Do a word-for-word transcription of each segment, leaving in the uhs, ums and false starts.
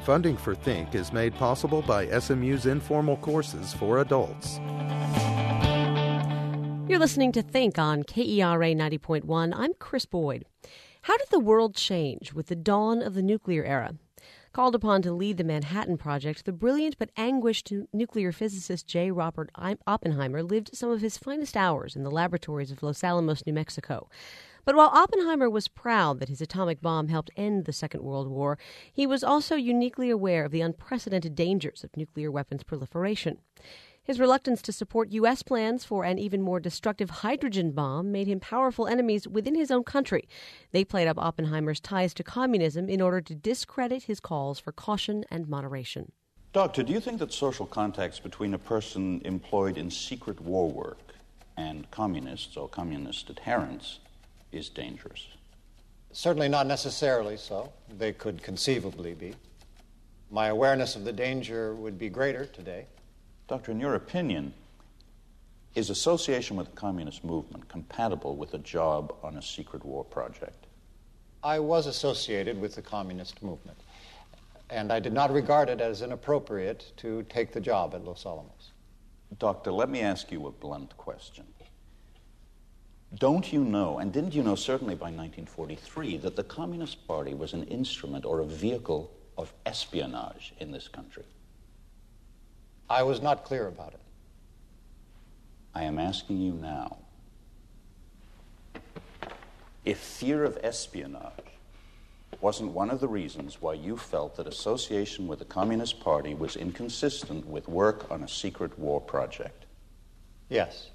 Funding for Think is made possible by S M U's informal courses for adults. You're listening to Think on K E R A ninety point one. I'm Chris Boyd. How did the world change with the dawn of the nuclear era? Called upon to lead the Manhattan Project, the brilliant but anguished nuclear physicist J. Robert Oppenheimer lived some of his finest hours in the laboratories of Los Alamos, New Mexico. But while Oppenheimer was proud that his atomic bomb helped end the Second World War, he was also uniquely aware of the unprecedented dangers of nuclear weapons proliferation. His reluctance to support U S plans for an even more destructive hydrogen bomb made him powerful enemies within his own country. They played up Oppenheimer's ties to communism in order to discredit his calls for caution and moderation. Doctor, do you think that social contacts between a person employed in secret war work and communists or communist adherents is dangerous? Certainly not necessarily so. They could conceivably be. My awareness of the danger would be greater today. Doctor, in your opinion, is association with the communist movement compatible with a job on a secret war project? I was associated with the communist movement, and I did not regard it as inappropriate to take the job at Los Alamos. Doctor, let me ask you a blunt question. Don't you know, and didn't you know certainly by nineteen forty-three, that the Communist Party was an instrument or a vehicle of espionage in this country? I was not clear about it. I am asking you now, if fear of espionage wasn't one of the reasons why you felt that association with the Communist Party was inconsistent with work on a secret war project? Yes.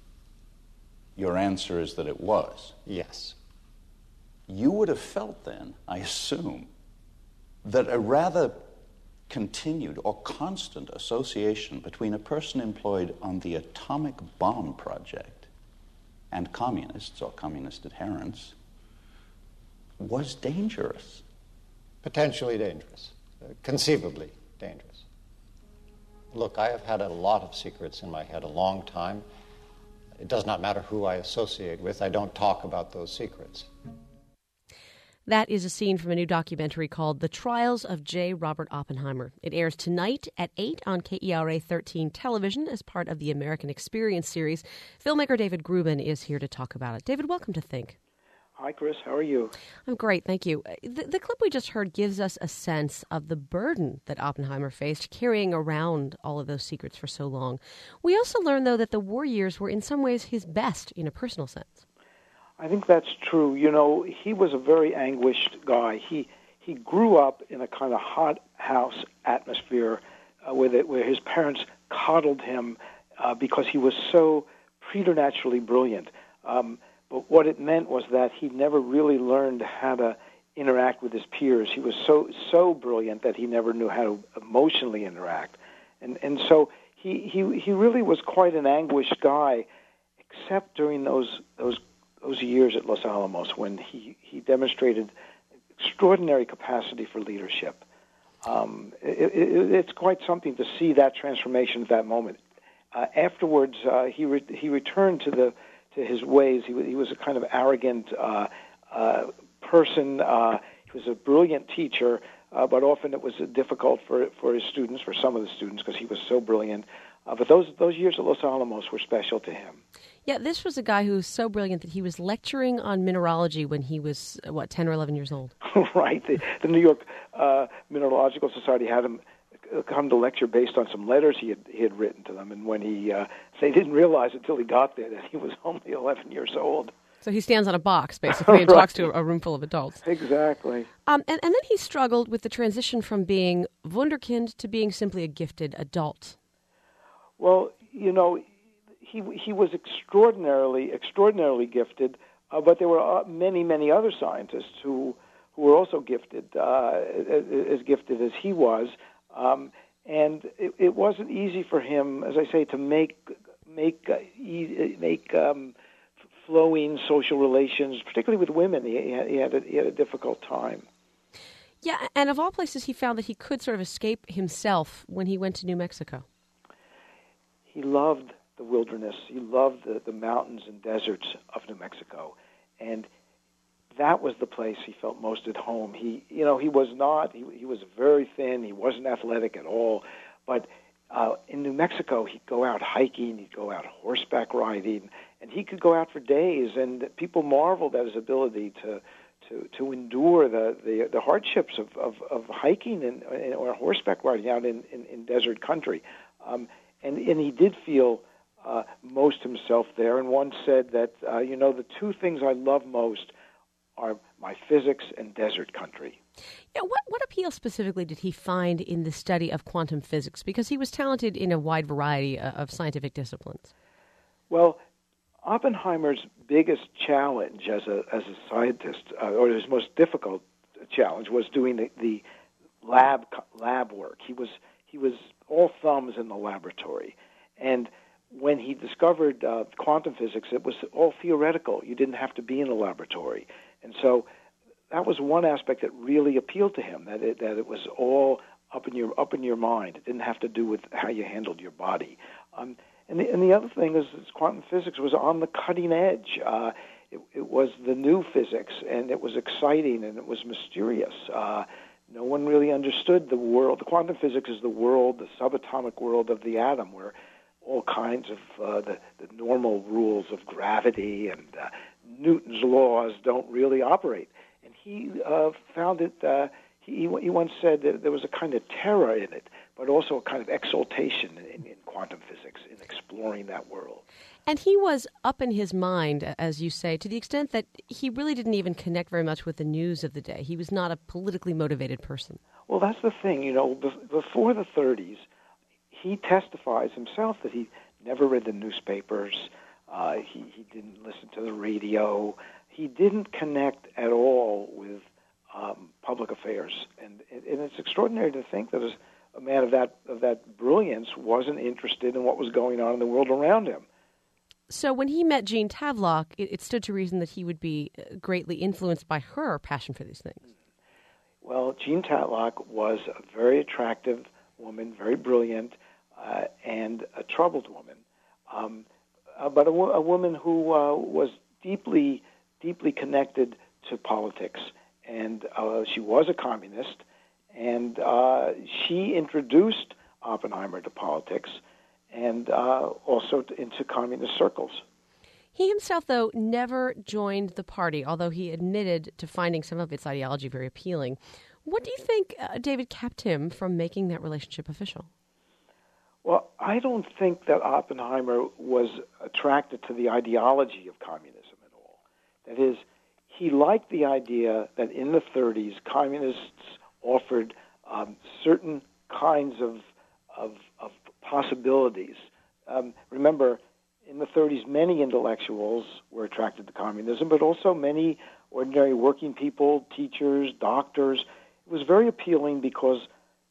Your answer is that it was? Yes. You would have felt then, I assume, that a rather continued or constant association between a person employed on the atomic bomb project and communists or communist adherents was dangerous. Potentially dangerous. Uh, conceivably dangerous. Look, I have had a lot of secrets in my head a long time. It does not matter who I associate with. I don't talk about those secrets. That is a scene from a new documentary called The Trials of J. Robert Oppenheimer. It airs tonight at eight on K E R A thirteen television as part of the American Experience series. Filmmaker David Grubin is here to talk about it. David, welcome to Think. Hi, Chris. How are you? I'm great, thank you. The, the clip we just heard gives us a sense of the burden that Oppenheimer faced carrying around all of those secrets for so long. We also learned, though, that the war years were in some ways his best in a personal sense. I think that's true. You know, he was a very anguished guy. He he grew up in a kind of hot house atmosphere uh, where, the, where his parents coddled him uh, because he was so preternaturally brilliant. Um, but what it meant was that he never really learned how to interact with his peers. He was so so brilliant that he never knew how to emotionally interact. And and so he, he, he really was quite an anguished guy, except during those those those years at Los Alamos when he, he demonstrated extraordinary capacity for leadership. Um, it, it, it's quite something to see that transformation at that moment. Uh, afterwards, uh, he re- he returned to the to his ways. He, w- he was a kind of arrogant uh, uh, person. Uh, he was a brilliant teacher, uh, but often it was difficult for for his students, for some of the students, because he was so brilliant. Uh, but those those years at Los Alamos were special to him. Yeah, this was a guy who was so brilliant that he was lecturing on mineralogy when he was, what, ten or eleven years old? Right. The, the New York uh, Mineralogical Society had him come to lecture based on some letters he had he had written to them, and when he uh, they didn't realize until he got there that he was only eleven years old. So he stands on a box, basically, and Right. talks to a room full of adults. Exactly. Um, and, and then he struggled with the transition from being wunderkind to being simply a gifted adult. Well, you know, he he was extraordinarily extraordinarily gifted, uh, but there were uh, many many other scientists who who were also gifted, uh, as, as gifted as he was, um, and it, it wasn't easy for him, as I say, to make make uh, e- make um, flowing social relations, particularly with women. He, he had he had a, he had a difficult time. Yeah, and of all places, he found that he could sort of escape himself when he went to New Mexico. He loved the wilderness. He loved the, the mountains and deserts of New Mexico. And that was the place he felt most at home. He, you know, he was not, he, he was very thin, he wasn't athletic at all, but uh, in New Mexico, he'd go out hiking, he'd go out horseback riding, and he could go out for days, and people marveled at his ability to to, to endure the, the, the hardships of, of, of hiking and, and or horseback riding out in, in, in desert country. Um, and, and he did feel uh, most himself there, and once said that, uh, you know, the two things I love most are my physics and desert country. Yeah, what, what appeal specifically did he find in the study of quantum physics? Because he was talented in a wide variety of scientific disciplines. Well, Oppenheimer's biggest challenge as a as a scientist, uh, or his most difficult challenge, was doing the, the lab lab work. He was he was all thumbs in the laboratory, and when he discovered uh, quantum physics, it was all theoretical. You didn't have to be in a laboratory, and so that was one aspect that really appealed to him. That it, that it was all up in your up in your mind. It didn't have to do with how you handled your body. Um, And the, and the other thing is, is quantum physics was on the cutting edge. Uh, it, it was the new physics, and it was exciting, and it was mysterious. Uh, no one really understood the world. The quantum physics is the world, the subatomic world of the atom, where all kinds of uh, the, the normal rules of gravity and uh, Newton's laws don't really operate. And he uh, found it, uh, he, he once said that there was a kind of terror in it, but also a kind of exaltation in, in quantum physics, in exploring that world. And he was up in his mind, as you say, to the extent that he really didn't even connect very much with the news of the day. He was not a politically motivated person. Well, that's the thing. You know, before the thirties, he testifies himself that he never read the newspapers. Uh, he, he didn't listen to the radio. He didn't connect at all with um, public affairs. And, and it's extraordinary to think that as a man of that of that brilliance wasn't interested in what was going on in the world around him. So when he met Jean Tavlok, it, it stood to reason that he would be greatly influenced by her passion for these things. Well, Jean Tavlok was a very attractive woman, very brilliant, uh, and a troubled woman, um, uh, but a, a woman who uh, was deeply, deeply connected to politics. And uh, she was a communist, and uh, she introduced Oppenheimer to politics and uh, also to, into communist circles. He himself, though, never joined the party, although he admitted to finding some of its ideology very appealing. What do you think, uh, David, kept him from making that relationship official? Well, I don't think that Oppenheimer was attracted to the ideology of communism at all. That is, he liked the idea that in the thirties, communists offered um, certain kinds of, of, of possibilities. Um, remember, in the thirties, many intellectuals were attracted to communism, but also many ordinary working people, teachers, doctors. It was very appealing because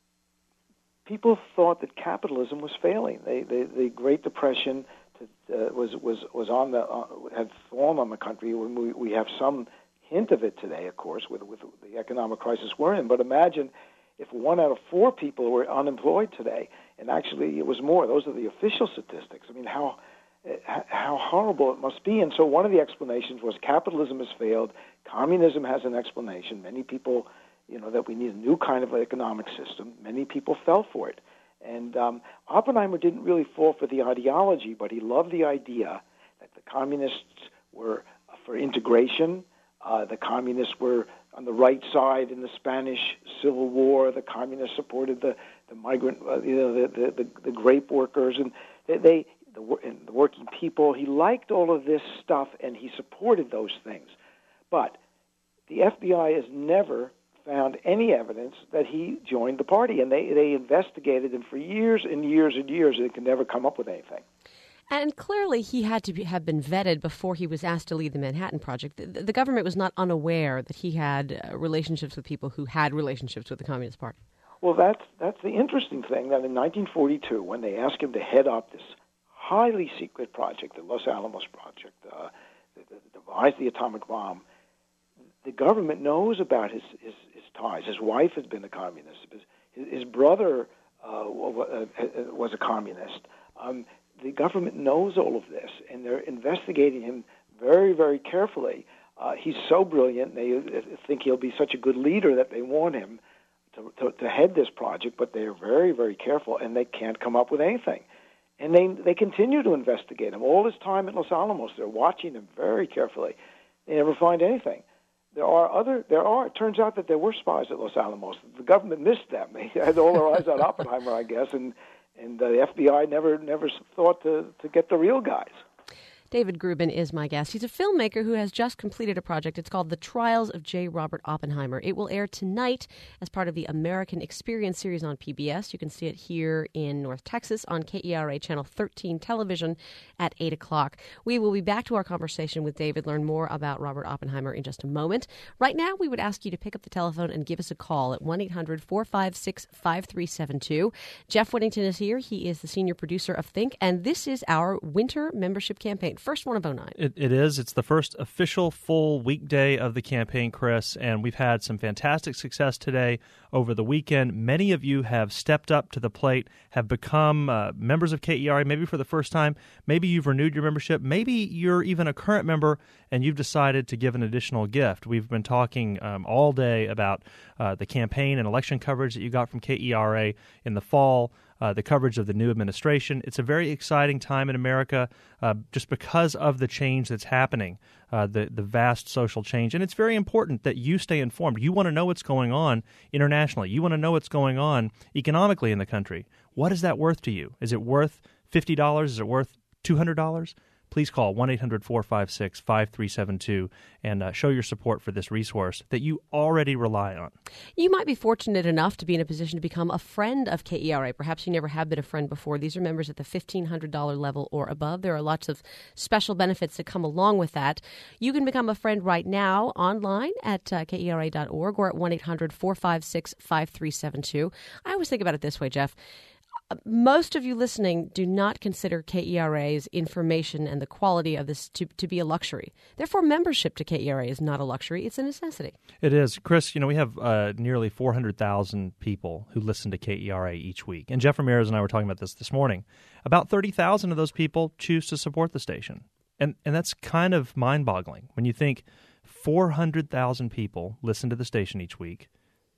people thought that capitalism was failing. They, they, the Great Depression to, uh, was was was on the uh, had fallen on the country. We, we have some hint of it today, of course, with with the economic crisis we're in. But imagine if one out of four people were unemployed today, and actually it was more. Those are the official statistics. I mean, how how horrible it must be. And so one of the explanations was capitalism has failed. Communism has an explanation. Many people, you know, that we need a new kind of economic system. Many people fell for it. And um, Oppenheimer didn't really fall for the ideology, but he loved the idea that the communists were for integration. Uh, the communists were on the right side in the Spanish Civil War. The communists supported the, the migrant, uh, you know, the, the, the, the grape workers, and they, they the, and the working people. He liked all of this stuff, and he supported those things. But the F B I has never found any evidence that he joined the party, and they, they investigated him for years and years and years, and they could never come up with anything. And clearly he had to be, have been vetted before he was asked to lead the Manhattan Project. The, the government was not unaware that he had uh, relationships with people who had relationships with the Communist Party. Well, that's, that's the interesting thing, that in nineteen forty-two, when they asked him to head up this highly secret project, the Los Alamos Project, uh, that devised the atomic bomb, the government knows about his, his, his ties. His wife had been a communist. His, his brother uh, was a communist. Um, the government knows all of this, and they're investigating him very, very carefully. Uh, he's so brilliant. They think he'll be such a good leader that they want him to, to, to head this project, but they're very, very careful, and they can't come up with anything. And they they continue to investigate him. All this time at Los Alamos, they're watching him very carefully. They never find anything. There are other, there are, it turns out that there were spies at Los Alamos. The government missed them. They had all their eyes on Oppenheimer, I guess, and, and uh, the F B I never never thought to, to get the real guys. David Grubin is my guest. He's a filmmaker who has just completed a project. It's called The Trials of J. Robert Oppenheimer. It will air tonight as part of the American Experience series on P B S. You can see it here in North Texas on K E R A Channel thirteen television at eight o'clock. We will be back to our conversation with David, learn more about Robert Oppenheimer in just a moment. Right now, we would ask you to pick up the telephone and give us a call at one eight hundred four five six five three seven two. Jeff Whittington is here. He is the senior producer of Think, and this is our winter membership campaign. First one of oh nine. It, it is. It's the first official full weekday of the campaign, Chris, and we've had some fantastic success today over the weekend. Many of you have stepped up to the plate, have become uh, members of K E R A, maybe for the first time. Maybe you've renewed your membership. Maybe you're even a current member and you've decided to give an additional gift. We've been talking um, all day about uh, the campaign and election coverage that you got from K E R A in the fall. Uh, the coverage of the new administration. It's a very exciting time in America uh, just because of the change that's happening, uh, the, the vast social change. And it's very important that you stay informed. You want to know what's going on internationally. You want to know what's going on economically in the country. What is that worth to you? Is it worth fifty dollars? Is it worth two hundred dollars? Please call one eight hundred four five six five three seven two and uh, show your support for this resource that you already rely on. You might be fortunate enough to be in a position to become a friend of K E R A. Perhaps you never have been a friend before. These are members at the fifteen hundred dollars level or above. There are lots of special benefits that come along with that. You can become a friend right now online at uh, K E R A dot org or at one eight hundred four five six five three seven two. I always think about it this way, Jeff. Most of you listening do not consider K E R A's information and the quality of this to, to be a luxury. Therefore, membership to K E R A is not a luxury. It's a necessity. It is. Chris, you know, we have uh, nearly four hundred thousand people who listen to K E R A each week. And Jeff Ramirez and I were talking about this this morning. About thirty thousand of those people choose to support the station. And, and that's kind of mind-boggling when you think four hundred thousand people listen to the station each week,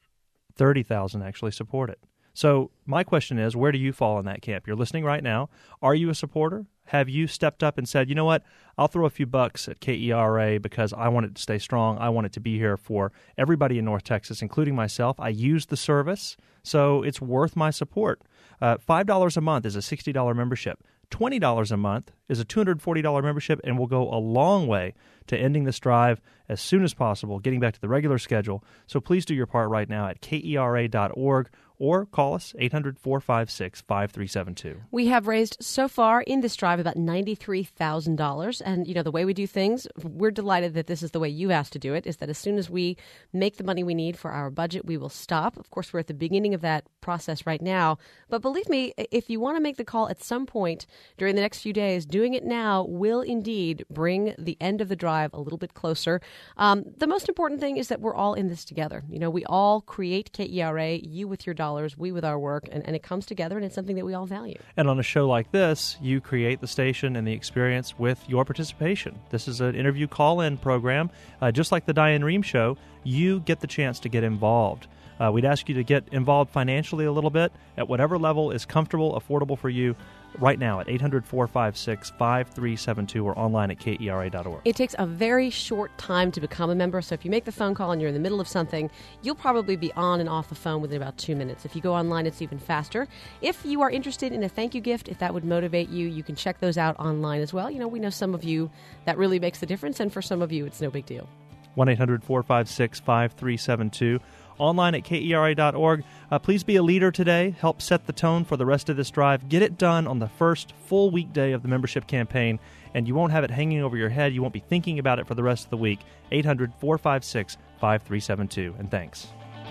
thirty thousand actually support it. So my question is, where do you fall in that camp? You're listening right now. Are you a supporter? Have you stepped up and said, you know what, I'll throw a few bucks at K E R A because I want it to stay strong. I want it to be here for everybody in North Texas, including myself. I use the service, so it's worth my support. Uh, five dollars a month is a sixty dollars membership. twenty dollars a month is a two hundred forty dollars membership and will go a long way to ending this drive as soon as possible, getting back to the regular schedule. So please do your part right now at K E R A dot org or call us eight hundred four five six five three seven two. We have raised so far in this drive about ninety-three thousand dollars. And, you know, the way we do things, we're delighted that this is the way you asked to do it, is that as soon as we make the money we need for our budget, we will stop. Of course, we're at the beginning of that process right now. But believe me, if you want to make the call at some point during the next few days, doing it now will indeed bring the end of the drive a little bit closer. Um, the most important thing is that we're all in this together. You know, we all create K E R A, you with your dollars, we with our work, and, and it comes together, and it's something that we all value. And on a show like this, you create the station and the experience with your participation. This is an interview call-in program. Uh, just like the Diane Rehm Show, you get the chance to get involved. Uh, we'd ask you to get involved financially a little bit at whatever level is comfortable, affordable for you right now at eight hundred four five six five three seven two or online at K E R A dot org. It takes a very short time to become a member, so if you make the phone call and you're in the middle of something, you'll probably be on and off the phone within about two minutes. If you go online, it's even faster. If you are interested in a thank you gift, if that would motivate you, you can check those out online as well. You know, we know some of you that really makes the difference, and for some of you, it's no big deal. one eight hundred four five six five three seven two. Online at K E R A dot org. Uh, please be a leader today. Help set the tone for the rest of this drive. Get it done on the first full weekday of the membership campaign, and you won't have it hanging over your head. You won't be thinking about it for the rest of the week. eight hundred four five six five three seven two. And thanks.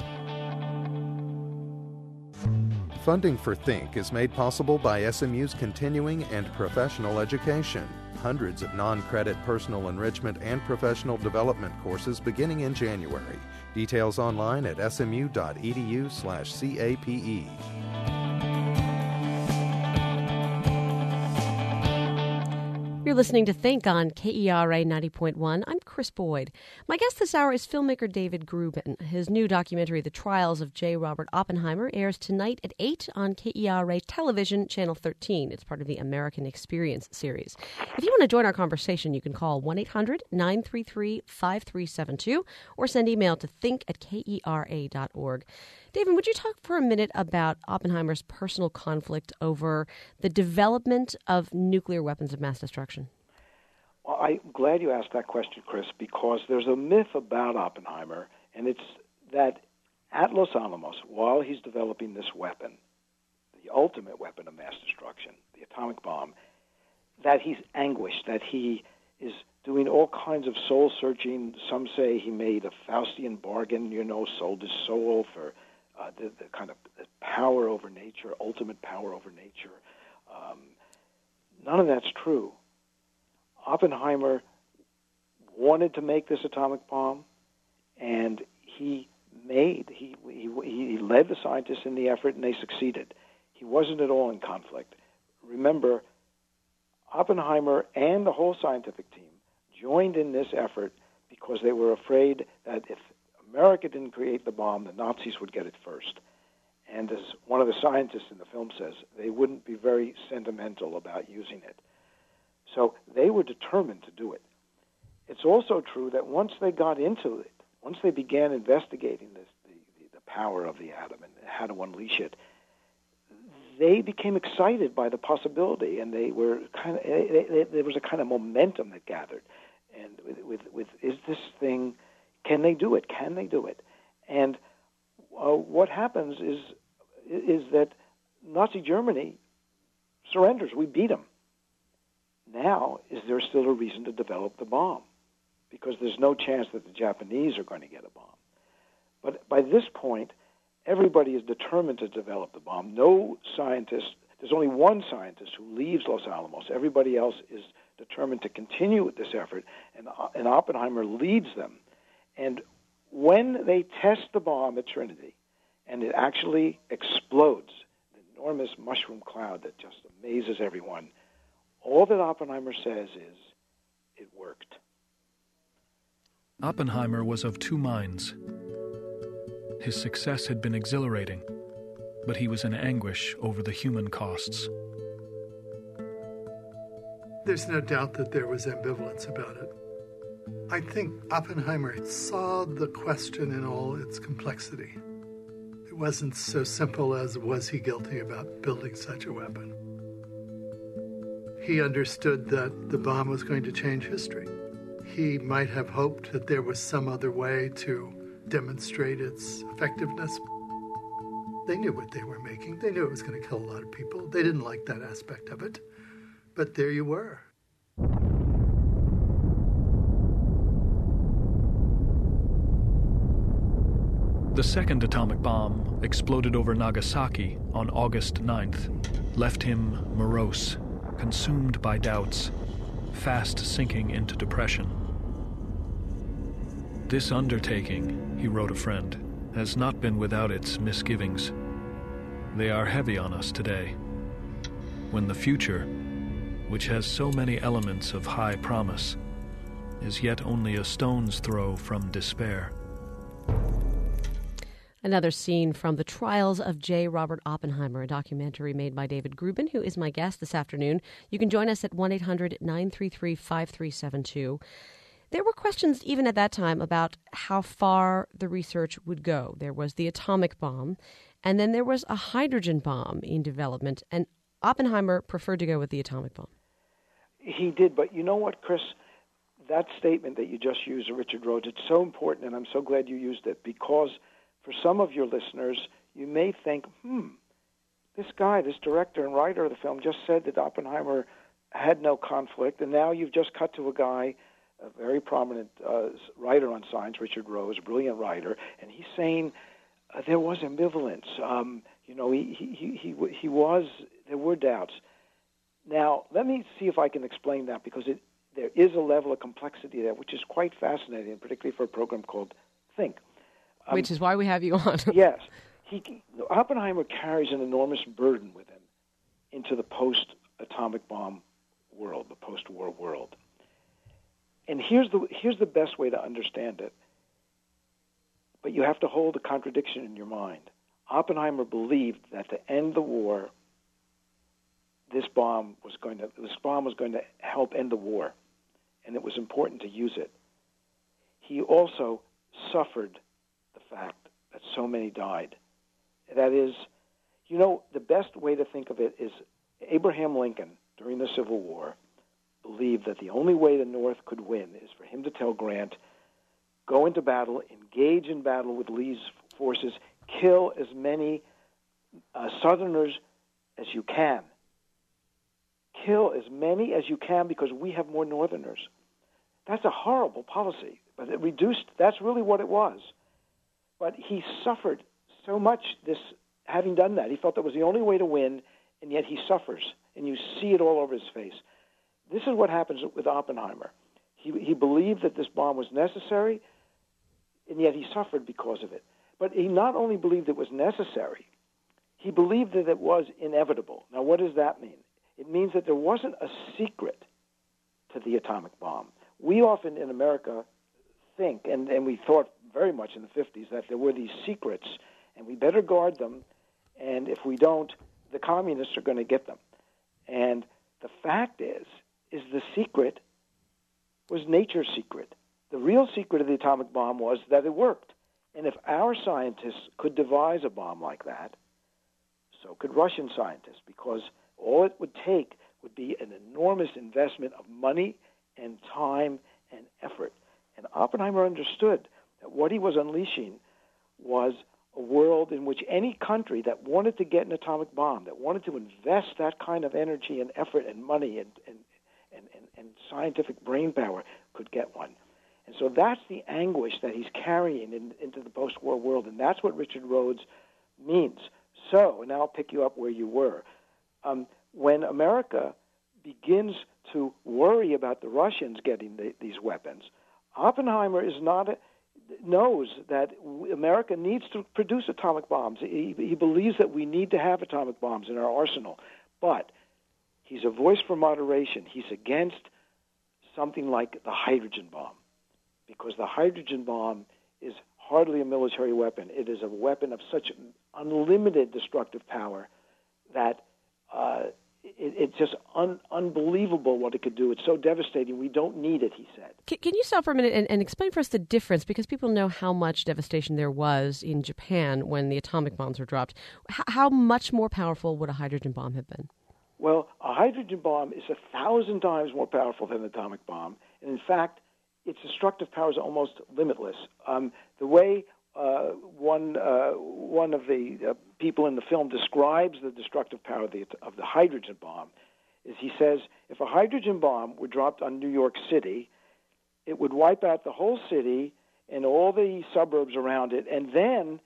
Funding for Think is made possible by S M U's continuing and professional education. Hundreds of non-credit personal enrichment and professional development courses beginning in January. Details online at S M U dot E D U slash C A P E. You're listening to Think on K E R A ninety point one. I'm Chris Boyd. My guest this hour is filmmaker David Grubin. His new documentary, The Trials of J. Robert Oppenheimer, airs tonight at eight on K E R A Television, Channel thirteen. It's part of the American Experience series. If you want to join our conversation, you can call one eight hundred nine three three five three seven two or send email to think at K E R A dot org. David, would you talk for a minute about Oppenheimer's personal conflict over the development of nuclear weapons of mass destruction? Well, I'm glad you asked that question, Chris, because there's a myth about Oppenheimer, and it's that at Los Alamos, while he's developing this weapon, the ultimate weapon of mass destruction, the atomic bomb, that he's anguished, that he is doing all kinds of soul-searching. Some say he made a Faustian bargain, you know, sold his soul for uh, the, the kind of power over nature, ultimate power over nature. Um, none of that's true. Oppenheimer wanted to make this atomic bomb, and he made, he, he, he led the scientists in the effort, and they succeeded. He wasn't at all in conflict. Remember, Oppenheimer and the whole scientific team joined in this effort because they were afraid that if America didn't create the bomb, the Nazis would get it first. And as one of the scientists in the film says, they wouldn't be very sentimental about using it. So they were determined to do it. It's also true that once they got into it, once they began investigating this, the, the, the power of the atom and how to unleash it, they became excited by the possibility, and they were kind of, they, they, there was a kind of momentum that gathered. And with, with, with is this thing, can they do it? Can they do it? And uh, what happens is is that Nazi Germany surrenders. We beat them. Now, is there still a reason to develop the bomb? Because there's no chance that the Japanese are going to get a bomb. But by this point, everybody is determined to develop the bomb. No scientist, there's only one scientist who leaves Los Alamos. Everybody else is determined to continue with this effort, and, and Oppenheimer leads them. And when they test the bomb at Trinity, and it actually explodes, an enormous mushroom cloud that just amazes everyone, all that Oppenheimer says is, it worked. Oppenheimer was of two minds. His success had been exhilarating, but he was in anguish over the human costs. There's no doubt that there was ambivalence about it. I think Oppenheimer saw the question in all its complexity. It wasn't so simple as, was he guilty about building such a weapon? He understood that the bomb was going to change history. He might have hoped that there was some other way to demonstrate its effectiveness. They knew what they were making. They knew it was going to kill a lot of people. They didn't like that aspect of it. But there you were. The second atomic bomb exploded over Nagasaki on August ninth, left him morose, consumed by doubts, fast sinking into depression. This undertaking, he wrote a friend, has not been without its misgivings. They are heavy on us today, when the future, which has so many elements of high promise, is yet only a stone's throw from despair. Another scene from The Trials of J. Robert Oppenheimer, a documentary made by David Grubin, who is my guest this afternoon. You can join us at one eight hundred nine three three five three seven two. There were questions even at that time about how far the research would go. There was the atomic bomb, and then there was a hydrogen bomb in development, and Oppenheimer preferred to go with the atomic bomb. He did, but you know what, Chris? That statement that you just used, Richard Rhodes, it's so important, and I'm so glad you used it, because for some of your listeners, you may think, hmm, this guy, this director and writer of the film just said that Oppenheimer had no conflict, and now you've just cut to a guy, a very prominent uh, writer on science, Richard Rose, a brilliant writer, and he's saying uh, there was ambivalence. Um, you know, he, he, he, he was, there were doubts. Now, let me see if I can explain that, because it, there is a level of complexity there, which is quite fascinating, particularly for a program called Think. Um, Which is why we have you on. Yes. He, Oppenheimer carries an enormous burden with him into the post-atomic bomb world, the post-war world. and here's the here's the best way to understand it. But you have to hold a contradiction in your mind. Oppenheimer believed that to end the war, this bomb was going to this bomb was going to help end the war, and it was important to use it. He also suffered the fact that so many died. That is, you know, the best way to think of it is Abraham Lincoln, during the Civil War, believed that the only way the North could win is for him to tell Grant, go into battle, engage in battle with Lee's forces, kill as many uh, Southerners as you can. Kill as many as you can because we have more Northerners. That's a horrible policy, but it reduced, that's really what it was. But he suffered so much this, having done that. He felt that was the only way to win, and yet he suffers, and you see it all over his face. This is what happens with Oppenheimer. He, he believed that this bomb was necessary, and yet he suffered because of it. But he not only believed it was necessary, he believed that it was inevitable. Now, what does that mean? It means that there wasn't a secret to the atomic bomb. We often in America think, and, and we thought very much in the fifties, that there were these secrets, and we better guard them, and if we don't, the communists are going to get them. And the fact is, is the secret was nature's secret. The real secret of the atomic bomb was that it worked. And if our scientists could devise a bomb like that, so could Russian scientists, because all it would take would be an enormous investment of money and time and effort. And Oppenheimer understood that what he was unleashing was a world in which any country that wanted to get an atomic bomb, that wanted to invest that kind of energy and effort and money and, and, and, and, and scientific brain power, could get one. And so that's the anguish that he's carrying in, into the post-war world, and that's what Richard Rhodes means. So, and now I'll pick you up where you were. Um, when America begins to worry about the Russians getting the, these weapons, Oppenheimer is not a, knows that America needs to produce atomic bombs. He, he believes that we need to have atomic bombs in our arsenal. But he's a voice for moderation. He's against something like the hydrogen bomb, because the hydrogen bomb is hardly a military weapon. It is a weapon of such unlimited destructive power that uh, it, it's just un, unbelievable what it could do. It's so devastating. We don't need it, he said. Can, can you stop for a minute and, and explain for us the difference? Because people know how much devastation there was in Japan when the atomic bombs were dropped. H- how much more powerful would a hydrogen bomb have been? Well, a hydrogen bomb is a thousand times more powerful than an atomic bomb. And in fact, its destructive power is almost limitless. Um, the way uh, one uh, one of the uh, people in the film describes the destructive power of the, of the hydrogen bomb is he says, if a hydrogen bomb were dropped on New York City, it would wipe out the whole city and all the suburbs around it, and then,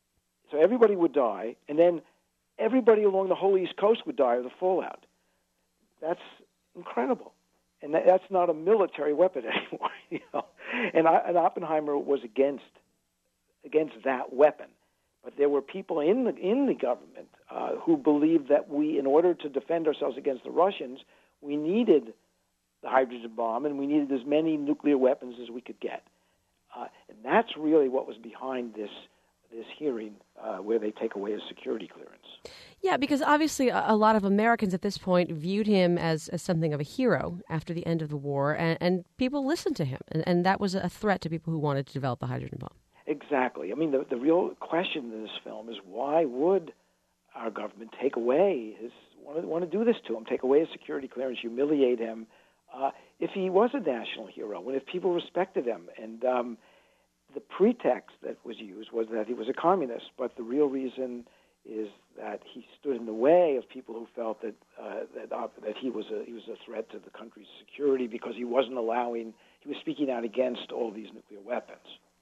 so everybody would die, and then everybody along the whole East Coast would die of the fallout. That's incredible. And that, that's not a military weapon anymore. You know? and, I, and Oppenheimer was against against that weapon. But there were people in the in the government uh, who believed that we, in order to defend ourselves against the Russians, we needed the hydrogen bomb and we needed as many nuclear weapons as we could get. Uh, and that's really what was behind this this hearing uh, where they take away his security clearance. Yeah, because obviously a, a lot of Americans at this point viewed him as, as something of a hero after the end of the war, and, and people listened to him, and, and that was a threat to people who wanted to develop the hydrogen bomb. Exactly. I mean, the, the real question in this film is why would our government take away his, want to, want to do this to him, take away his security clearance, humiliate him, uh, if he was a national hero, and if people respected him. And um, the pretext that was used was that he was a communist, but the real reason is that he stood in the way of people who felt that uh, that, uh, that he was a he was a threat to the country's security because he wasn't allowing, he was speaking out against all these nuclear weapons.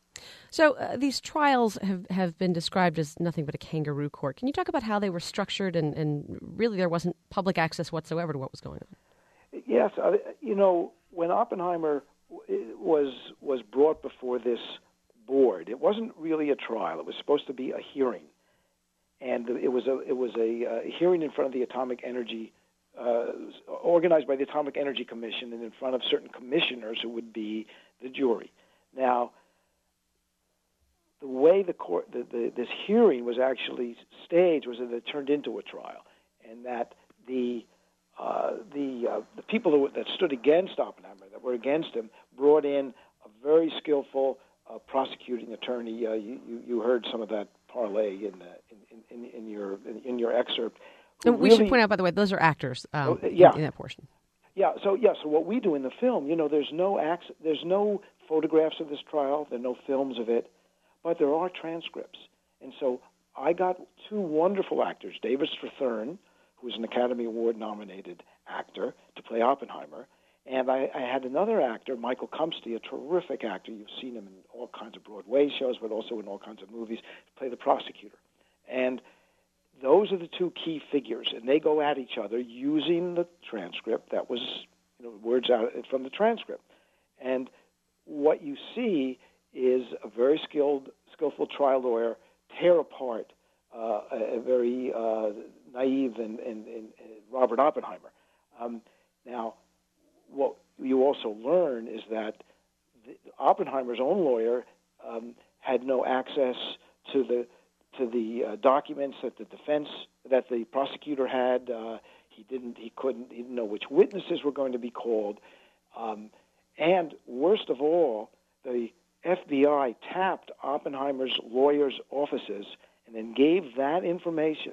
So uh, these trials have, have been described as nothing but a kangaroo court. Can you talk about how they were structured and, and really there wasn't public access whatsoever to what was going on? Yes. Uh, you know, when Oppenheimer was was brought before this board, it wasn't really a trial. It was supposed to be a hearing. And it was a it was a uh, hearing in front of the Atomic Energy uh, organized by the Atomic Energy Commission and in front of certain commissioners who would be the jury. Now, the way the court, the, the, this hearing was actually staged was that it turned into a trial, and that the uh, the uh, the people who, that stood against Oppenheimer, that were against him, brought in a very skillful uh, prosecuting attorney. Uh, you, you you heard some of that parlay in the, in, in, in your in, in your excerpt. And we really, should point out, by the way, those are actors um, oh, yeah. in, in that portion. Yeah. So yeah. So what we do in the film, you know, there's no ac- there's no photographs of this trial. There are no films of it, but there are transcripts. And so I got two wonderful actors, David Strathairn, who was an Academy Award-nominated actor, to play Oppenheimer, and I, I had another actor, Michael Kumsty, a terrific actor. You've seen him in all kinds of Broadway shows, but also in all kinds of movies, to play the prosecutor. And those are the two key figures, and they go at each other using the transcript that was, you know, words out from the transcript. And what you see is a very skilled, skillful trial lawyer tear apart uh, a, a very uh, naive and, and, and Robert Oppenheimer. Um, now, what you also learn is that the, Oppenheimer's own lawyer um, had no access to the to the uh, documents that the defense, that the prosecutor had. Uh, he didn't. He couldn't. He didn't know which witnesses were going to be called. Um, and worst of all, the F B I tapped Oppenheimer's lawyers' offices and then gave that information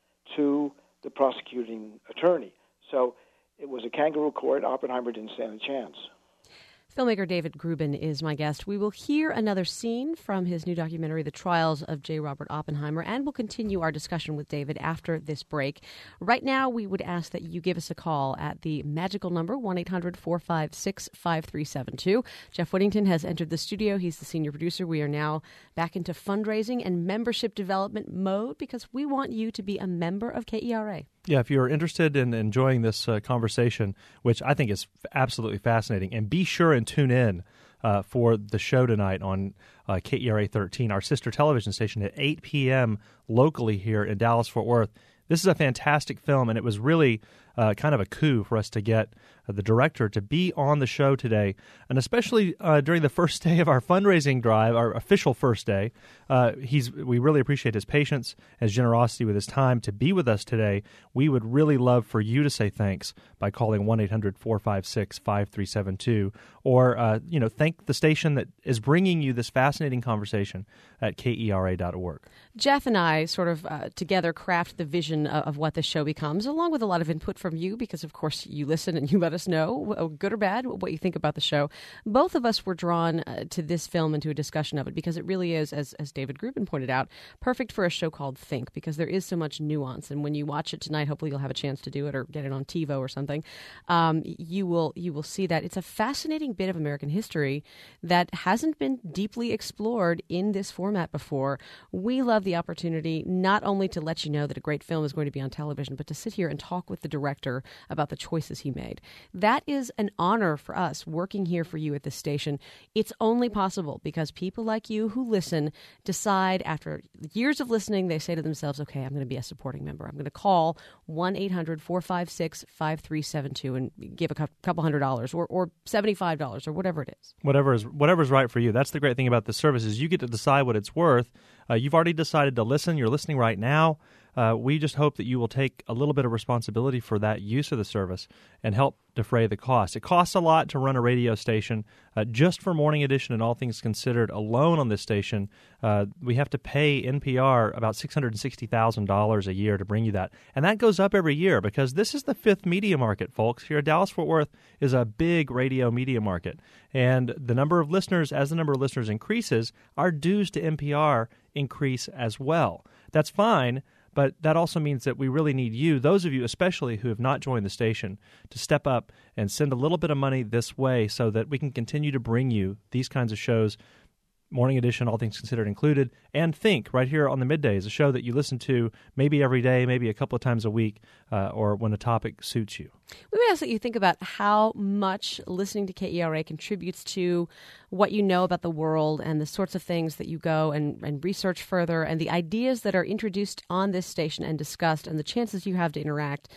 to the prosecuting attorney. So it was a kangaroo court. Oppenheimer didn't stand a chance. Filmmaker David Grubin is my guest. We will hear another scene from his new documentary, The Trials of J. Robert Oppenheimer, and we'll continue our discussion with David after this break. Right now, we would ask that you give us a call at the magical number, one eight hundred four five six five three seven two. Jeff Whittington has entered the studio. He's the senior producer. We are now back into fundraising and membership development mode because we want you to be a member of K E R A. Yeah, if you're interested in enjoying this uh, conversation, which I think is f- absolutely fascinating, and be sure and tune in uh, for the show tonight on uh, K E R A thirteen, our sister television station, at eight p.m. locally here in Dallas-Fort Worth. This is a fantastic film, and it was really uh, kind of a coup for us to get uh, the director to be on the show today, and especially uh, during the first day of our fundraising drive, our official first day. Uh, he's we really appreciate his patience, his generosity with his time to be with us today. We would really love for you to say thanks by calling one eight hundred four five six five three seven two, or uh, you know, thank the station that is bringing you this fascinating conversation at K E R A dot org. Jeff and I sort of uh, together craft the vision of, of what the show becomes, along with a lot of input from you, because of course you listen and you let us know, good or bad, what you think about the show. Both of us were drawn uh, to this film and to a discussion of it because it really is, as, as David Grubin pointed out, perfect for a show called Think, because there is so much nuance. And when you watch it tonight, hopefully you'll have a chance to do it or get it on TiVo or something. Um, you will you will see that it's a fascinating bit of American history that hasn't been deeply explored in this format before. We love the opportunity not only to let you know that a great film is going to be on television, but to sit here and talk with the director about the choices he made. That is an honor for us working here for you at this station. It's only possible because people like you who listen decide after years of listening, they say to themselves, okay, I'm going to be a supporting member. I'm going to call one eight hundred four five six five three seven two and give a couple hundred dollars or, or seventy-five dollars or whatever it is. Whatever is whatever's right for you. That's the great thing about this service is you get to decide what it's worth. Uh, you've already decided to listen. You're listening right now. Uh, we just hope that you will take a little bit of responsibility for that use of the service and help defray the cost. It costs a lot to run a radio station. Uh, just for Morning Edition and All Things Considered alone on this station, uh, we have to pay N P R about six hundred sixty thousand dollars a year to bring you that. And that goes up every year because this is the fifth media market, folks. Here at Dallas-Fort Worth is a big radio media market. And the number of listeners, as the number of listeners increases, our dues to N P R increase as well. That's fine. But that also means that we really need you, those of you especially who have not joined the station, to step up and send a little bit of money this way so that we can continue to bring you these kinds of shows, Morning Edition, All Things Considered included, and Think right here on the middays, a show that you listen to maybe every day, maybe a couple of times a week, uh, or when a topic suits you. We would ask that you think about how much listening to K E R A contributes to what you know about the world and the sorts of things that you go and, and research further and the ideas that are introduced on this station and discussed and the chances you have to interact.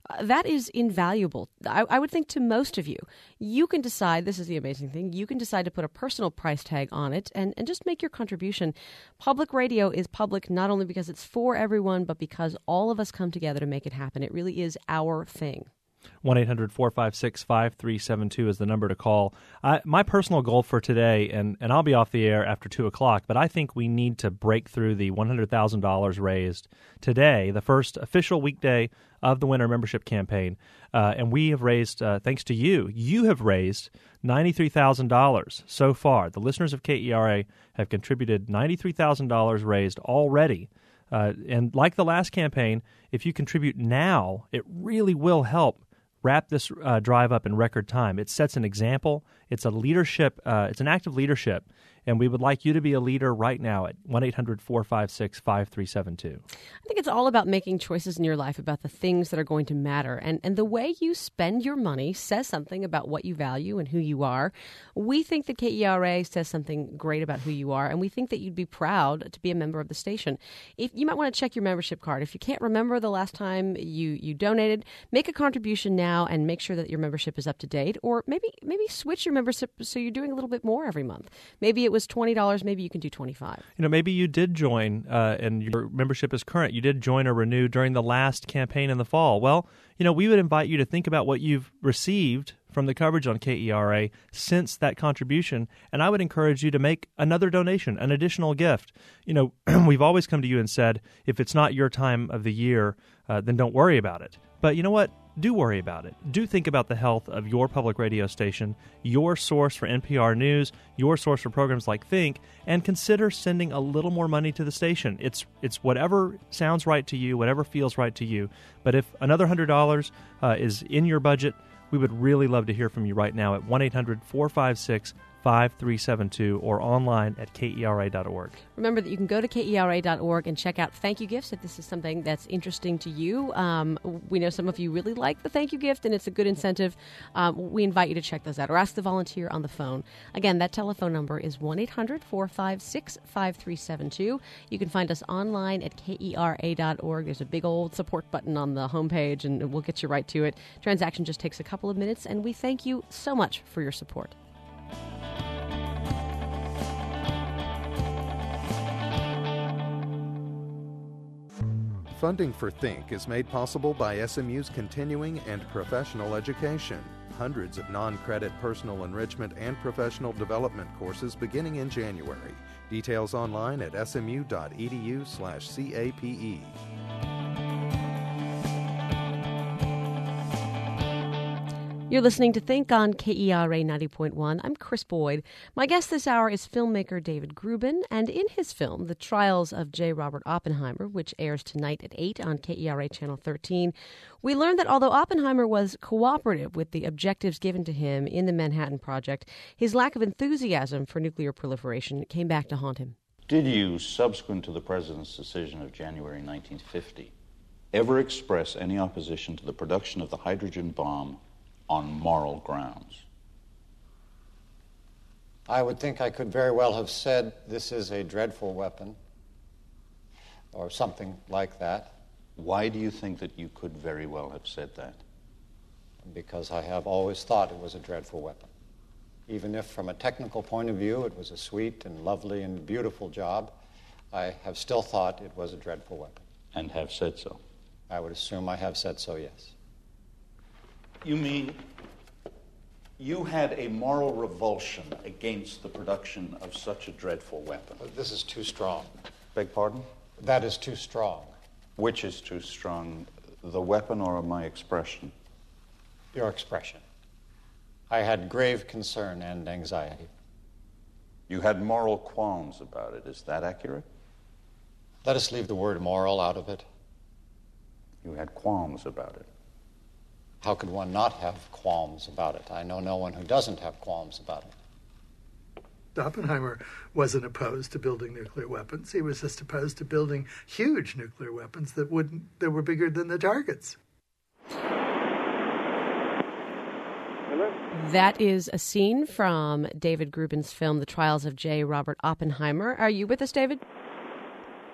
Uh, that is invaluable. I, I would think to most of you, you can decide, this is the amazing thing, you can decide to put a personal price tag on it and, and just make your contribution. Public radio is public not only because it's for everyone, but because all of us come together to make it happen. It really is our thing. one eight hundred four five six five three seven two is the number to call. I, my personal goal for today, and, and I'll be off the air after two o'clock, but I think we need to break through the one hundred thousand dollars raised today, the first official weekday of the winter membership campaign. Uh, and we have raised, uh, thanks to you, you have raised ninety-three thousand dollars so far. The listeners of K E R A have contributed ninety-three thousand dollars raised already. Uh, and like the last campaign, if you contribute now, it really will help wrap this uh, drive up in record time. It sets an example. It's a leadership. Uh, it's an act of leadership, and we would like you to be a leader right now at one eight hundred four five six five three seven two. I think it's all about making choices in your life about the things that are going to matter, and, and the way you spend your money says something about what you value and who you are. We think that K E R A says something great about who you are, and we think that you'd be proud to be a member of the station. If you might want to check your membership card. If you can't remember the last time you, you donated, make a contribution now and make sure that your membership is up to date, or maybe maybe switch your membership so you're doing a little bit more every month. Maybe it was twenty dollars, maybe you can do twenty-five dollars. You know, maybe you did join uh, and your membership is current. You did join or renew during the last campaign in the fall. Well, you know, we would invite you to think about what you've received from the coverage on K E R A since that contribution, and I would encourage you to make another donation, an additional gift. You know, we've always come to you and said, if it's not your time of the year, uh, then don't worry about it. But you know what? Do worry about it. Do think about the health of your public radio station, your source for N P R News, your source for programs like Think, and consider sending a little more money to the station. It's it's whatever sounds right to you, whatever feels right to you. But if another one hundred dollars uh, is in your budget, we would really love to hear from you right now at one eight hundred four five six five three seven two or online at K E R A dot org. Remember that you can go to K E R A dot org and check out thank you gifts if this is something that's interesting to you. Um, we know some of you really like the thank you gift, and it's a good incentive. Um, we invite you to check those out or ask the volunteer on the phone. Again, that telephone number is one eight hundred four five six five three seven two. You can find us online at K E R A dot org. There's a big old support button on the homepage, and we'll get you right to it. Transaction just takes a couple of minutes, and we thank you so much for your support. Funding for Think is made possible by S M U's continuing and professional education. Hundreds of non-credit personal enrichment and professional development courses beginning in January. Details online at smu.edu slash CAPE. You're listening to Think on K E R A ninety point one. I'm Chris Boyd. My guest this hour is filmmaker David Grubin, and in his film, The Trials of J. Robert Oppenheimer, which airs tonight at eight on K E R A Channel thirteen, we learned that although Oppenheimer was cooperative with the objectives given to him in the Manhattan Project, his lack of enthusiasm for nuclear proliferation came back to haunt him. Did you, subsequent to the President's decision of January nineteen fifty, ever express any opposition to the production of the hydrogen bomb on moral grounds? I would think I could very well have said this is a dreadful weapon, or something like that. Why do you think that you could very well have said that? Because I have always thought it was a dreadful weapon. Even if from a technical point of view it was a sweet and lovely and beautiful job, I have still thought it was a dreadful weapon. And have said so? I would assume I have said so, yes. You mean you had a moral revulsion against the production of such a dreadful weapon? This is too strong. Beg pardon? That is too strong. Which is too strong, the weapon or my expression? Your expression. I had grave concern and anxiety. You had moral qualms about it. Is that accurate? Let us leave the word moral out of it. You had qualms about it. How could one not have qualms about it? I know no one who doesn't have qualms about it. Oppenheimer wasn't opposed to building nuclear weapons. He was just opposed to building huge nuclear weapons that wouldn't that were bigger than the targets. That is a scene from David Grubin's film, The Trials of J. Robert Oppenheimer. Are you with us, David?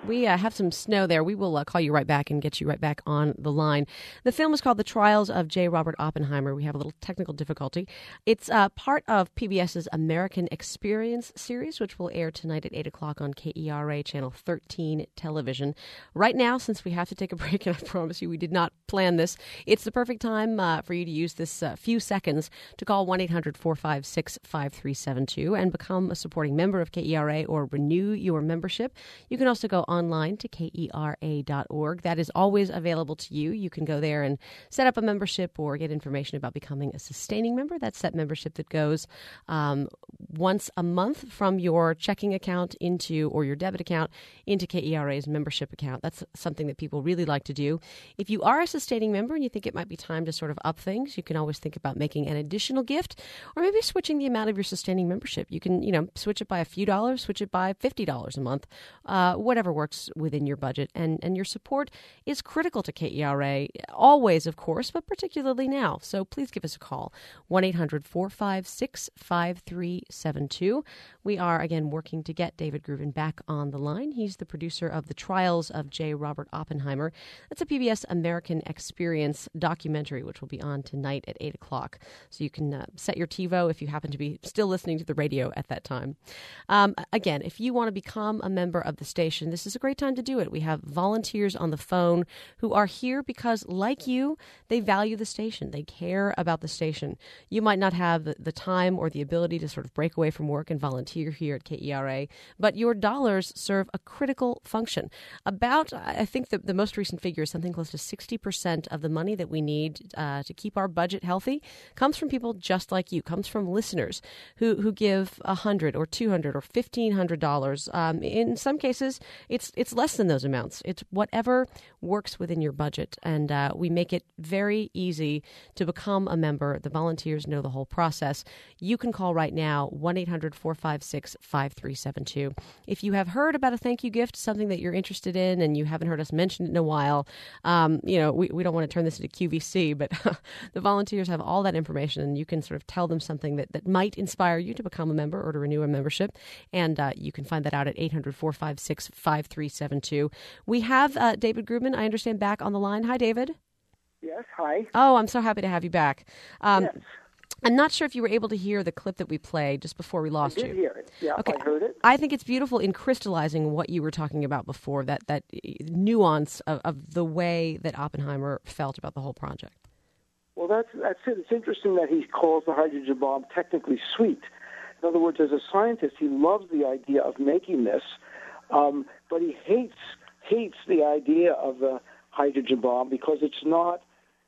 We uh, have some snow there. We will uh, call you right back and get you right back on the line. The film is called The Trials of J. Robert Oppenheimer. We have a little technical difficulty. It's uh, part of P B S's American Experience series, which will air tonight at eight o'clock on K E R A Channel thirteen television. Right now, since we have to take a break, and I promise you we did not plan this, it's the perfect time uh, for you to use this uh, few seconds to call one eight hundred four five six five three seven two and become a supporting member of K E R A or renew your membership. You can also go online to K E R A dot org. That is always available to you. You can go there and set up a membership or get information about becoming a sustaining member. That's that membership that goes um, once a month from your checking account into, or your debit account, into K E R A's membership account. That's something that people really like to do. If you are a sustaining member and you think it might be time to sort of up things, you can always think about making an additional gift or maybe switching the amount of your sustaining membership. You can, you know, switch it by a few dollars, switch it by fifty dollars a month, uh, whatever works within your budget. And, and your support is critical to K E R A, always, of course, but particularly now. So please give us a call, one eight hundred four five six five three seven two. We are, again, working to get David Gruvin back on the line. He's the producer of The Trials of J. Robert Oppenheimer. That's a P B S American Experience documentary, which will be on tonight at eight o'clock. So you can uh, set your TiVo if you happen to be still listening to the radio at that time. Um, again, if you want to become a member of the station, this is a great time to do it. We have volunteers on the phone who are here because, like you, they value the station. They care about the station. You might not have the, the time or the ability to sort of break away from work and volunteer here at K E R A, but your dollars serve a critical function. About, I think the, the most recent figure is something close to sixty percent of the money that we need uh, to keep our budget healthy comes from people just like you, comes from listeners who, who give one hundred dollars or two hundred dollars or fifteen hundred dollars. Um, in some cases, it's it's less than those amounts. It's whatever works within your budget, and uh, we make it very easy to become a member. The volunteers know the whole process. You can call right now, one eight hundred four five six five three seven two. If you have heard about a thank you gift, something that you're interested in, and you haven't heard us mention it in a while, um, you know, we, we don't want to turn this into Q V C, but the volunteers have all that information, and you can sort of tell them something that, that might inspire you to become a member or to renew a membership. And uh, you can find that out at eight hundred four five six five three seven two. We have uh, David Grubman, I understand, back on the line. Hi, David. Yes, hi. Oh, I'm so happy to have you back. Um, yes. I'm not sure if you were able to hear the clip that we played just before we lost I did you. hear it. Yeah, okay. I heard it. I think it's beautiful in crystallizing what you were talking about before, that, that nuance of, of the way that Oppenheimer felt about the whole project. Well, that's, that's it. It's interesting that he calls the hydrogen bomb technically sweet. In other words, as a scientist, he loves the idea of making this, um, but he hates hates the idea of the hydrogen bomb because it's not.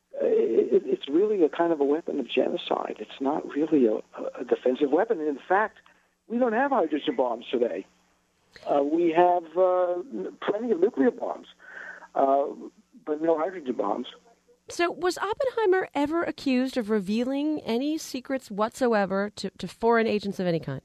It, it's really a kind of a weapon of genocide. It's not really a, a defensive weapon. And in fact, we don't have hydrogen bombs today. Uh, we have uh, plenty of nuclear bombs, uh, but no hydrogen bombs. So was Oppenheimer ever accused of revealing any secrets whatsoever to, to foreign agents of any kind?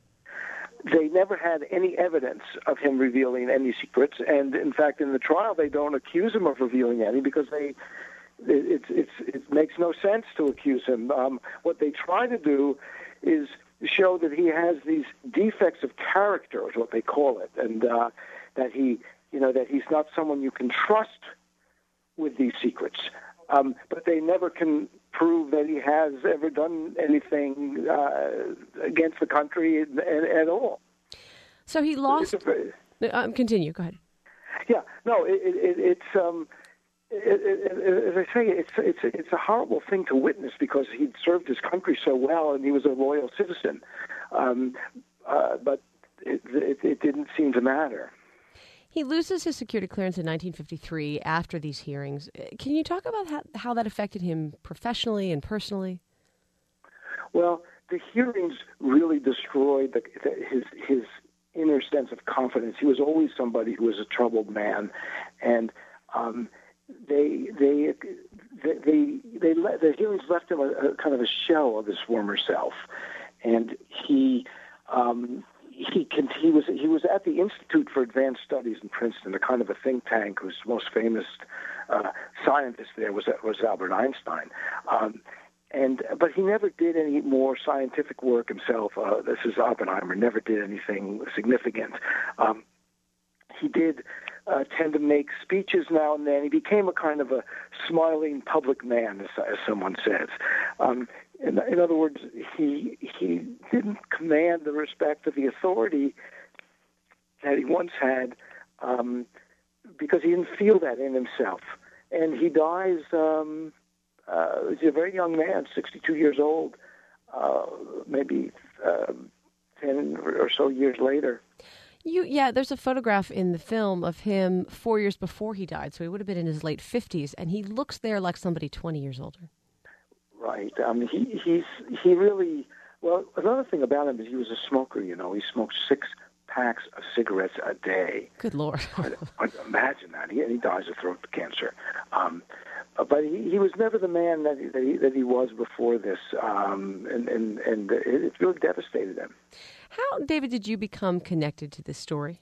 They never had any evidence of him revealing any secrets. And, in fact, in the trial, they don't accuse him of revealing any because they it, it's, it's, it makes no sense to accuse him. Um, what they try to do is show that he has these defects of character, is what they call it, and uh, that he, you know, that he's not someone you can trust with these secrets. Um, but they never can prove that he has ever done anything uh, against the country at, at all. So he lost. Very, um, continue. Go ahead. Yeah. No. It, it, it's. Um, it, it, as I say, it's it's it's a horrible thing to witness because he'd served his country so well and he was a loyal citizen. Um, uh, but it, it, it didn't seem to matter. He loses his security clearance in nineteen fifty-three after these hearings. Can you talk about how, how that affected him professionally and personally? Well, the hearings really destroyed the, the, his his inner sense of confidence. He was always somebody who was a troubled man, and um, they they they they, they le- the hearings left him a, a kind of a shell of his former self, and he. Um, He, he was he was at the Institute for Advanced Studies in Princeton, a kind of a think tank whose most famous uh, scientist there was was Albert Einstein, um, and but he never did any more scientific work himself. Uh, this is Oppenheimer never did anything significant. Um, he did uh, tend to make speeches now and then. He became a kind of a smiling public man, as, as someone says. Um, in, in other words, he he didn't command the respect of the authority that he once had um, because he didn't feel that in himself. And he dies, um, uh, he's a very young man, sixty-two years old, uh, maybe uh, ten or so years later. You, yeah, there's a photograph in the film of him four years before he died, so he would have been in his late fifties, and he looks there like somebody twenty years older. Right. Um, he he's he really, well, another thing about him is he was a smoker, you know. He smoked six packs of cigarettes a day. Good Lord. Imagine that. He, and he dies of throat cancer. Um, but he, he was never the man that he, that he, that he was before this, um, and, and, and it, it really devastated him. How, David, did you become connected to this story?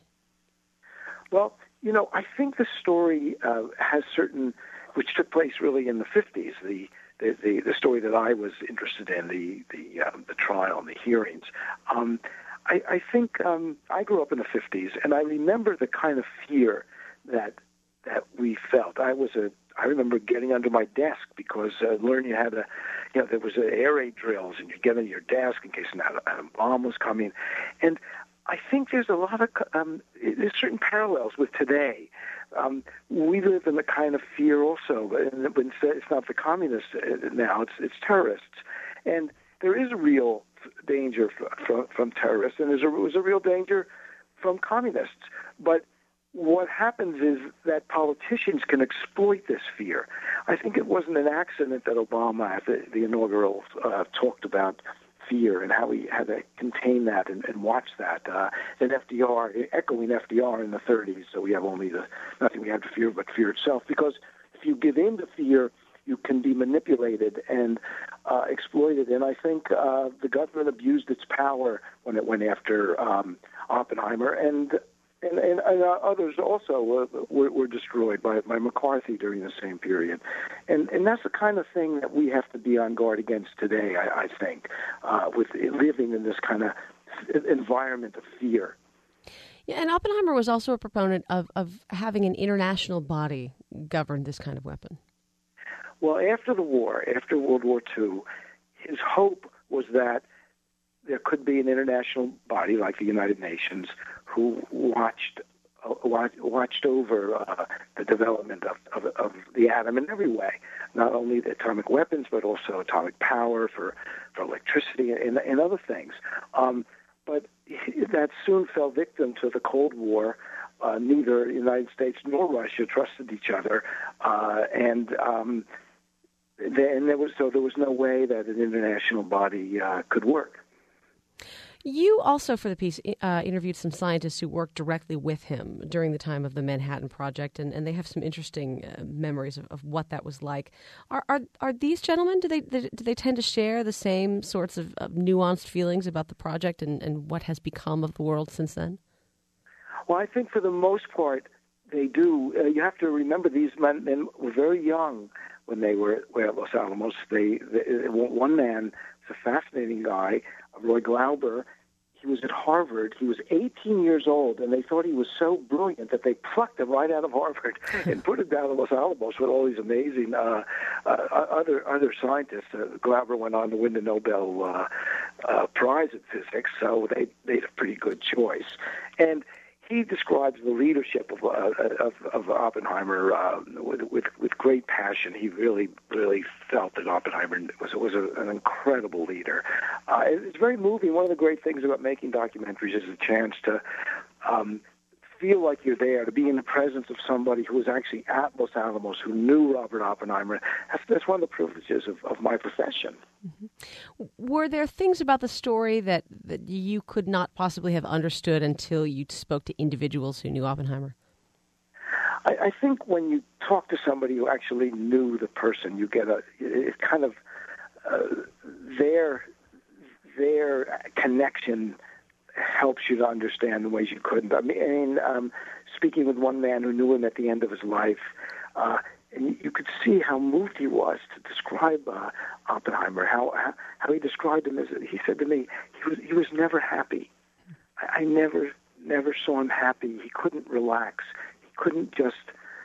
Well, you know, I think the story uh, has certain, which took place really in the fifties, the the, the, the story that I was interested in, the the, um, the trial and the hearings. Um, I, I think um, I grew up in the fifties, and I remember the kind of fear that that we felt. I was a I remember getting under my desk because uh, learning how to, you know, there was uh, air raid drills, and you'd get under your desk in case an atom bomb was coming. And I think there's a lot of, um, there's certain parallels with today. Um, we live in the kind of fear also, and it's not the communists now, it's, it's terrorists. And there is a real danger from, from terrorists, and there's a, there's a real danger from communists. But what happens is that politicians can exploit this fear. I think it wasn't an accident that Obama, at the, the inaugural, uh, talked about fear and how he had to contain that and, and watch that. Uh, and F D R, echoing F D R in the thirties, so we have only the nothing we have to fear but fear itself. Because if you give in to fear, you can be manipulated and uh, exploited. And I think uh, the government abused its power when it went after um, Oppenheimer, and and, and, and uh, others also uh, were, were destroyed by, by McCarthy during the same period. And and that's the kind of thing that we have to be on guard against today, I, I think, uh, with living in this kind of environment of fear. Yeah, and Oppenheimer was also a proponent of, of having an international body govern this kind of weapon. Well, after the war, after World War Two, his hope was that there could be an international body like the United Nations who watched uh, watched, watched over uh, the development of, of, of the atom in every way, not only the atomic weapons, but also atomic power for, for electricity and, and other things. Um, but that soon fell victim to the Cold War. Uh, neither the United States nor Russia trusted each other, uh, and um, then there was so there was no way that an international body uh, could work. You also, for the piece, uh, interviewed some scientists who worked directly with him during the time of the Manhattan Project, and, and they have some interesting uh, memories of, of what that was like. Are, are are these gentlemen, do they do they tend to share the same sorts of, of nuanced feelings about the project and, and what has become of the world since then? Well, I think for the most part they do. Uh, you have to remember these men, men were very young when they were, were at Los Alamos. They, they one man, is a fascinating guy, Roy Glauber. He was at Harvard. He was eighteen years old, and they thought he was so brilliant that they plucked him right out of Harvard and put him down in Los Alamos with all these amazing uh, uh, other other scientists. Uh, Glauber went on to win the Nobel uh, uh, Prize in physics, so they made a pretty good choice. And he describes the leadership of uh, of, of Oppenheimer uh, with, with with great passion. He really, really felt that Oppenheimer was was a, an incredible leader. Uh, it's very moving. One of the great things about making documentaries is a chance to um, feel like you're there, to be in the presence of somebody who was actually at Los Alamos, who knew Robert Oppenheimer. That's, that's one of the privileges of, of my profession. Mm-hmm. Were there things about the story that, that you could not possibly have understood until you spoke to individuals who knew Oppenheimer? I, I think when you talk to somebody who actually knew the person, you get a it kind of uh, their their connection helps you to understand in ways you couldn't. I mean, um, speaking with one man who knew him at the end of his life, uh, and you could see how moved he was to describe uh, Oppenheimer. How, how how he described him as he said to me, he was he was never happy. I, I never never saw him happy. He couldn't relax. He couldn't just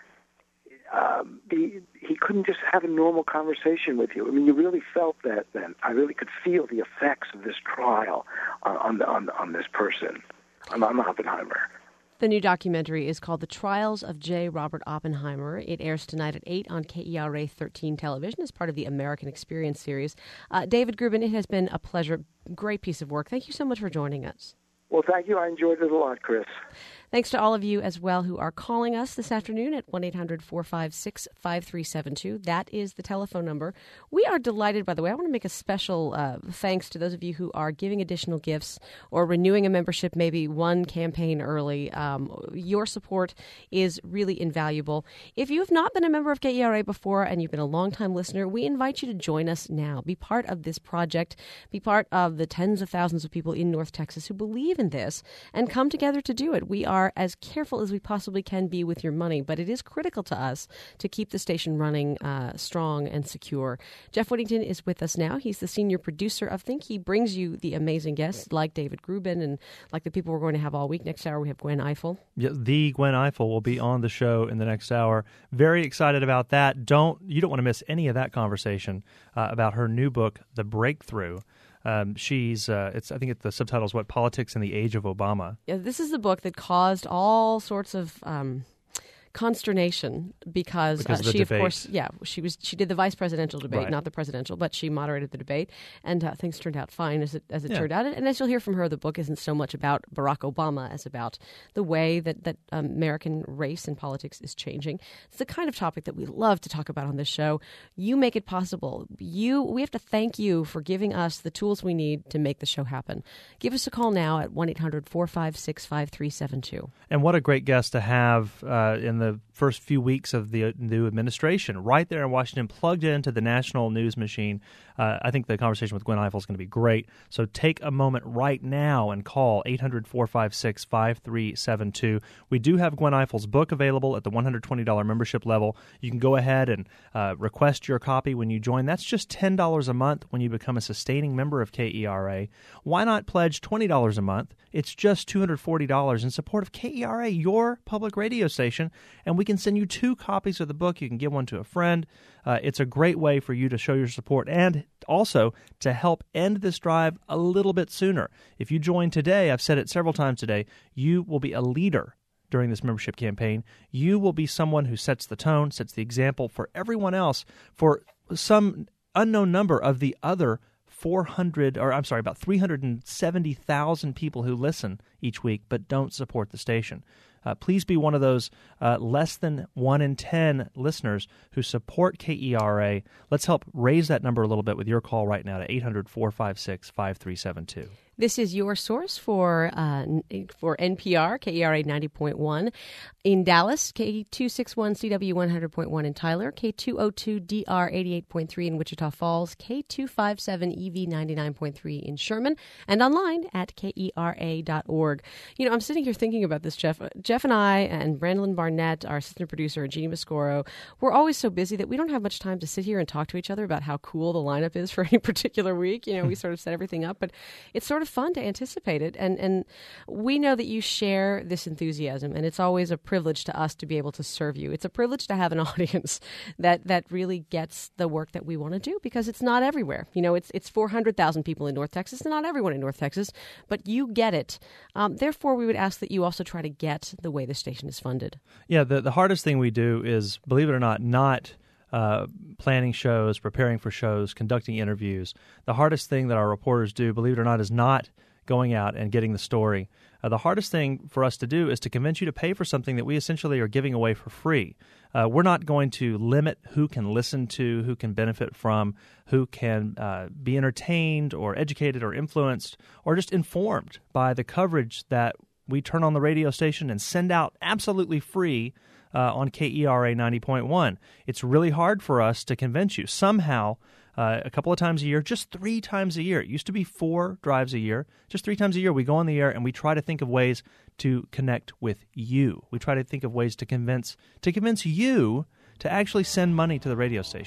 um, be, he couldn't just have a normal conversation with you. I mean, you really felt that then. I really could feel the effects of this trial on on on, on this person, on, on Oppenheimer. The new documentary is called The Trials of J. Robert Oppenheimer. It airs tonight at eight on K E R A thirteen television as part of the American Experience series. Uh, David Grubin, it has been a pleasure. Great piece of work. Thank you so much for joining us. Well, thank you. I enjoyed it a lot, Chris. Thanks to all of you as well who are calling us this afternoon at one eight hundred four five six five three seven two. That is the telephone number. We are delighted, by the way. I want to make a special uh, thanks to those of you who are giving additional gifts or renewing a membership maybe one campaign early. Um, your support is really invaluable. If you have not been a member of K E R A before and you've been a longtime listener, we invite you to join us now. Be part of this project. Be part of the tens of thousands of people in North Texas who believe in this and come together to do it. We are as careful as we possibly can be with your money, but it is critical to us to keep the station running uh, strong and secure. Jeff Whittington is with us now. He's the senior producer of Think. He brings you the amazing guests like David Grubin and like the people we're going to have all week. Next hour, we have Gwen Ifill. Yeah, the Gwen Ifill will be on the show in the next hour. Very excited about that. Don't You don't want to miss any of that conversation uh, about her new book, The Breakthrough. Um, she's, uh, it's. I think it, the subtitle is what Politics in the Age of Obama. Yeah, this is the book that caused all sorts of um, consternation because, because uh, of the she, debate. of course, yeah, she was. She did the vice presidential debate, Right. not the presidential, but she moderated the debate, and uh, things turned out fine as it as it Yeah. turned out. And as you'll hear from her, the book isn't so much about Barack Obama as about the way that that um, American race and politics is changing. It's the kind of topic that we love to talk about on this show. You make it possible. You, we have to thank you for giving us the tools we need to make the show happen. Give us a call now at one eight hundred four five six five three seven two. And what a great guest to have uh, in the first few weeks of the new administration, right there in Washington, plugged into the national news machine. Uh, I think the conversation with Gwen Ifill is going to be great. So take a moment right now and call eight hundred four five six five three seven two. We do have Gwen Ifill's book available at the one hundred twenty dollars membership level. You can go ahead and uh, request your copy when you join. That's just ten dollars a month when you become a sustaining member of K E R A. Why not pledge twenty dollars a month? It's just two hundred forty dollars in support of K E R A, your public radio station, and we can send you two copies of the book. You can give one to a friend. Uh, it's a great way for you to show your support and also to help end this drive a little bit sooner. If you join today, I've said it several times today, you will be a leader during this membership campaign. You will be someone who sets the tone, sets the example for everyone else, for some unknown number of the other four hundred, or I'm sorry, about three hundred seventy thousand people who listen each week but don't support the station. Uh, please be one of those uh, less than one in ten listeners who support K E R A. Let's help raise that number a little bit with your call right now to eight hundred four five six five three seven two. This is your source for uh, for N P R, K E R A ninety point one. In Dallas, K two sixty-one C W one hundred point one in Tyler, K two oh two D R eighty-eight point three in Wichita Falls, K two fifty-seven E V ninety-nine point three in Sherman, and online at K E R A dot org. You know, I'm sitting here thinking about this, Jeff. Jeff and I and Brandon Barnett, our assistant producer, and Jeannie Mascoro, we're always so busy that we don't have much time to sit here and talk to each other about how cool the lineup is for any particular week. You know, we sort of set everything up, but it's sort of fun to anticipate it. And, and we know that you share this enthusiasm, and it's always a privilege to us to be able to serve you. It's a privilege to have an audience that, that really gets the work that we want to do, because it's not everywhere. You know, it's it's four hundred thousand people in North Texas, and not everyone in North Texas, but you get it. Um, therefore, we would ask that you also try to get the way the station is funded. Yeah, the, the hardest thing we do is, believe it or not, not uh, planning shows, preparing for shows, conducting interviews. The hardest thing that our reporters do, believe it or not, is not going out and getting the story. Uh, the hardest thing for us to do is to convince you to pay for something that we essentially are giving away for free. Uh, we're not going to limit who can listen to, who can benefit from, who can uh, be entertained or educated or influenced or just informed by the coverage that we turn on the radio station and send out absolutely free uh, on K E R A ninety point one. It's really hard for us to convince you. Somehow, uh, a couple of times a year, just three times a year, it used to be four drives a year, just three times a year we go on the air and we try to think of ways to connect with you. We try to think of ways to convince to convince you to actually send money to the radio station.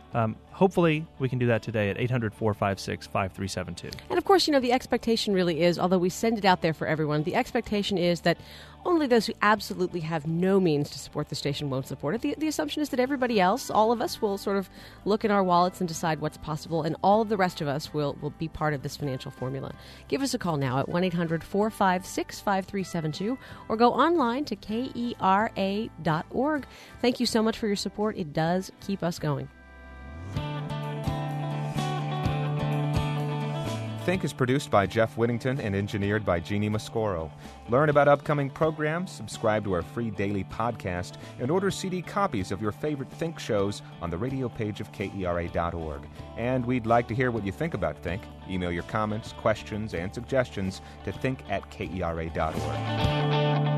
Um, hopefully, we can do that today at eight hundred, four five six, five three seven two. And of course, you know, the expectation really is, although we send it out there for everyone, the expectation is that only those who absolutely have no means to support the station won't support it. The, the assumption is that everybody else, all of us, will sort of look in our wallets and decide what's possible, and all of the rest of us will, will be part of this financial formula. Give us a call now at one eight hundred, four five six, five three seven two or go online to K E R A dot org. Thank you so much for your support. It does keep us going. Think is produced by Jeff Whittington and engineered by Jeannie Mascoro. Learn about upcoming programs, subscribe to our free daily podcast, and order C D copies of your favorite Think shows on the radio page of K E R A dot org. And we'd like to hear what you think about Think. Email your comments, questions, and suggestions to think at K E R A dot org.